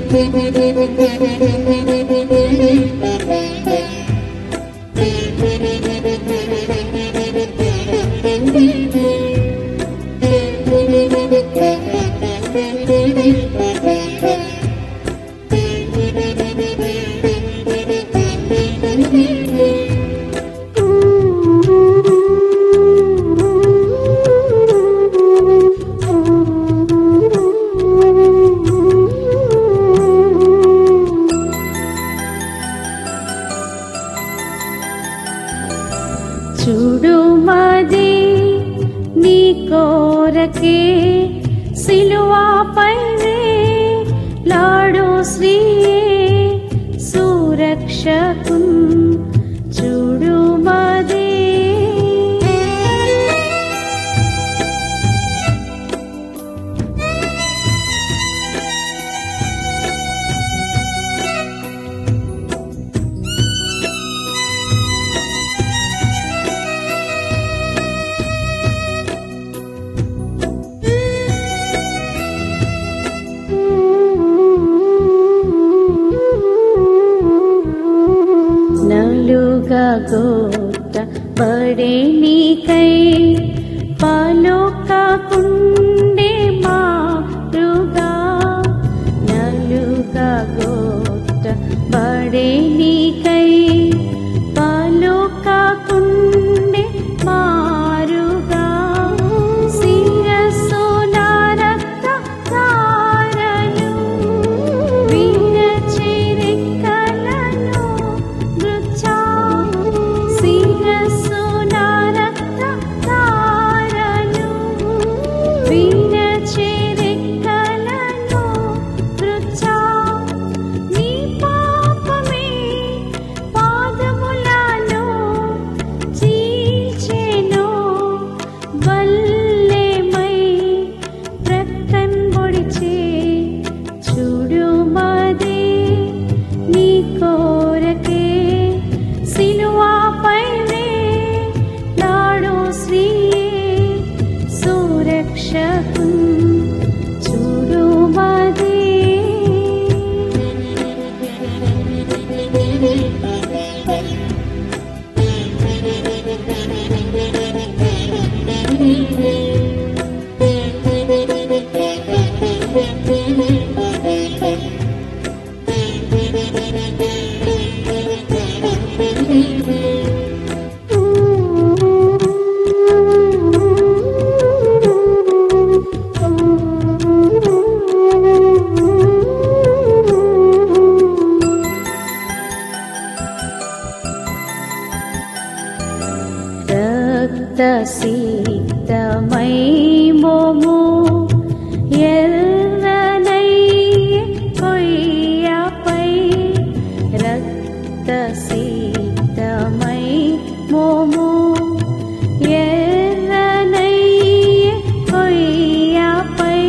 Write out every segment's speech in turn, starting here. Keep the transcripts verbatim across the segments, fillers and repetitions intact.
చూడు మది నీ కోరకే సిలువాపై లాడు శ్రీ సురక్షకున్ చూడు మది నలుగా గోట పడే నీకై పాలోకాకుండే మారుగా నలుగా గోట పడే నీకై పాలోకాకుండే మారుగా శిరస్సు నా రక్త ధారలు విరచి రెక్కలను గుచ్చా శిరస్సు నా రక్త ధారలు విరచి రెక్కలను గుచ్చా నీ పాపమే పాదములను చీల్చెను వల్లెమై ప్రక్కన్ పొడిచే చూడు మది నీ కోరకే సిలువాపై లాడు శ్రీ సురక్షకున్ చూడు మది రక్త సీతమై మోము ఎర్రనై కొయ్యపై రక్త సీతమై మోము ఎర్రనై కొయ్యపై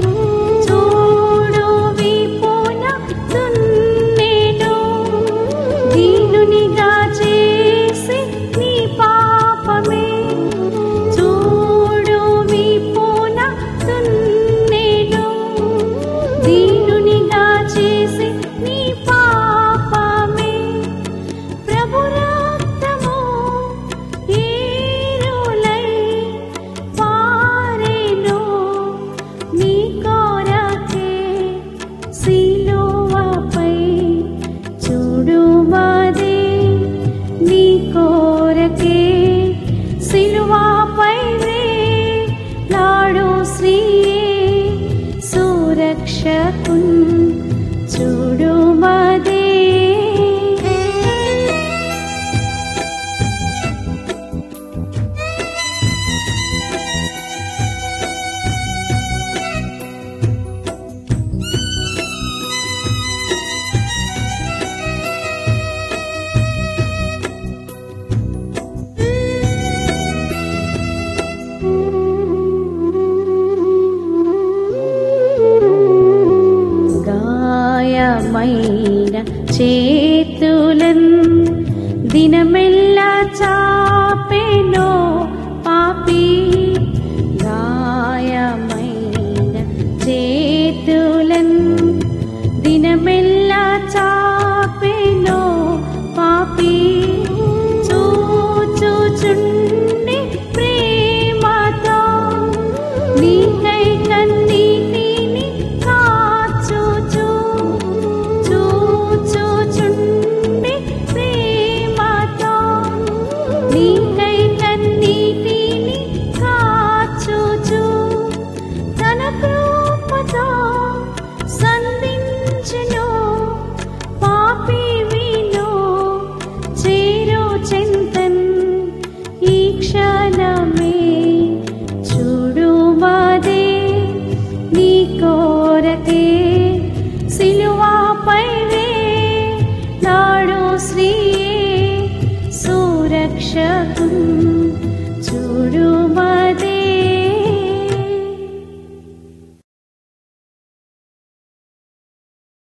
చూడు విపున దున్నెను దీనునిగా చేసి నీ పాపమే చూడు విపున దున్నెను దీనునిగా చేసి నీ పాపమే ప్రభు రక్తము ఏరులై పారెను నీ కోరకే సిలువపై చూడు మది నీ కోరకే సిలువపై లాడు శ్రీ సురక్షకున్ చూడు మది గాయమైన చేతులన్ దినమెల్ల